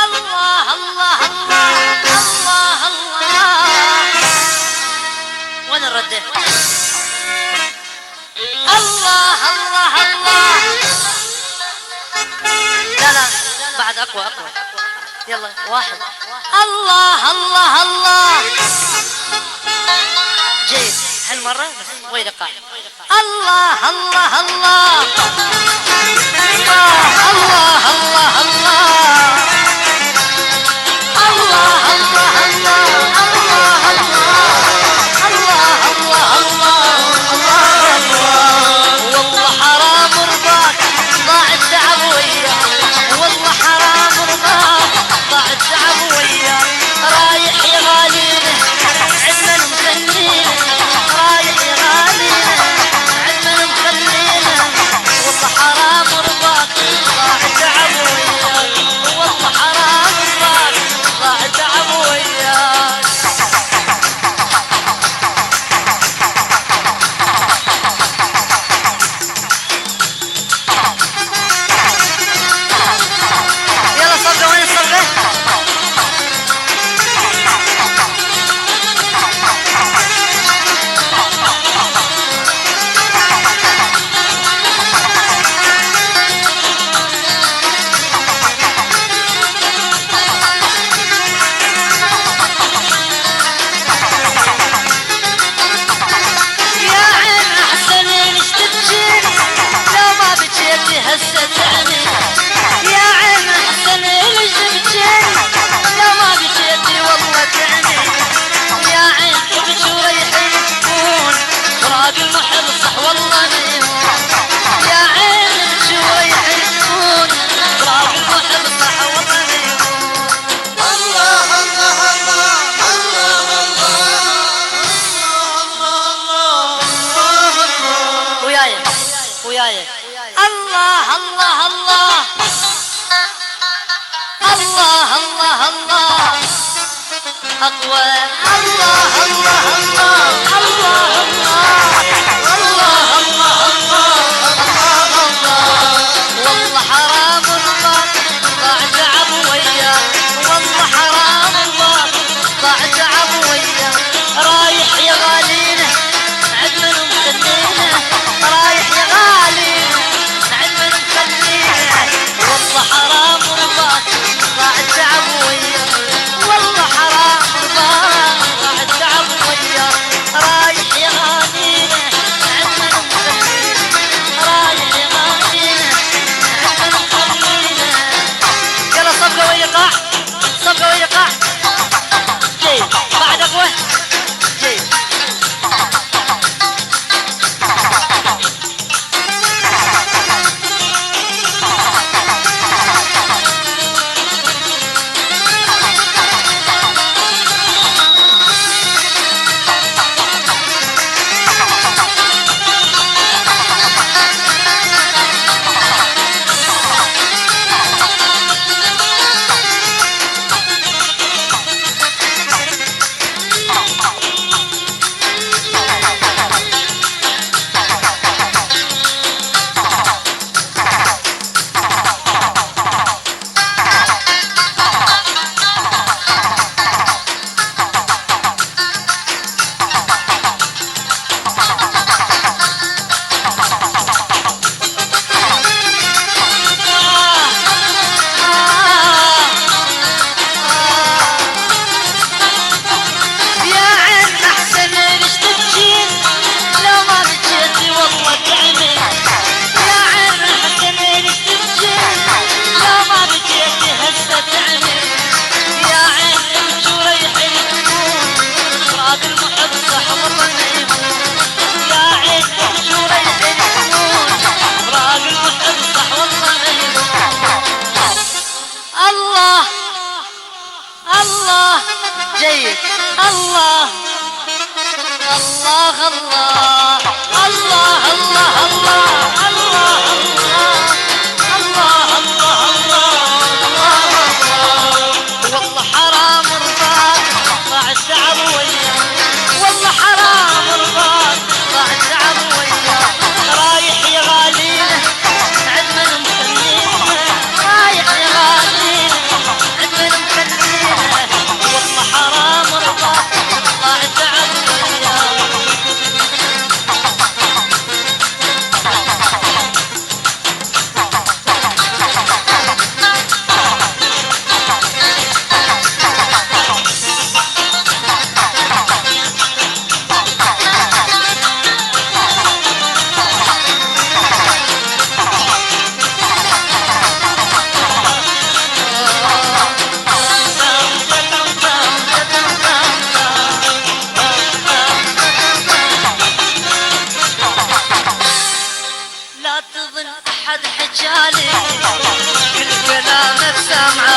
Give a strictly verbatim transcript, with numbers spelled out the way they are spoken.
الله الله الله الله الله. وين الردة؟ الله الله الله. لا لا بعد أقوى أقوى. يلا واحد. الله الله الله. جيد هالمرة وين قاع. الله الله الله الله الله الله الله الله الله الله الله الله الله. والله حرام رضاك ضاع التعب وياك. والله حرام رضاك ضاع التعب وياك. رايح يا غالينا عدنا مخلينا. رايح يا غالينا عدنا مخلينا. والله حرام رضاك ضاع التعب وياك. والله حرام رضاك ضاع التعب وياك. يلا صبغة وين الصبغة؟ يا عين أحسنين ايش تبجيني لو ما بجيتي هسه تعني. يا عين أحسنين ايش تبجيني لو ما بجيتي والله تعني. يا عين تبجي وريحي تكون فراق المحب صح والله ما يهون. يا عين تبجي وريحي تكون فراق المحب صح والله ما يهون. الله الله الله الله الله الله. وياي وياي. الله الله الله الله الله الله. أقوى. الله الله الله الله الله الله الله الله. والله حرام رضاك ضاع تعب وياك. والله حرام رضاك ضاع تعب وياك. رايح يا غالينا عدنا مخلينا. رايح يا غالينا عدنا مخلينا. والله حرام رضاك ضاع التعب وياك. والله حرام رضاك ضاع التعب وياك. رايح يا غالينا عدنا مخلينا. رايح يا غالينا عدنا مخلينا. يلا صبقة ويقع. صبقة ويقع. جيد بعد أقوى. جيد. جيد. الله الله الله الله الله الله الله الله الله الله. والله حرام رضاك ضاع التعب وياك. والله حرام رضاك ضاع التعب وياك. رايح يا غالينا عدنا مخلينا. رايح يا غالينا عدنا سامعة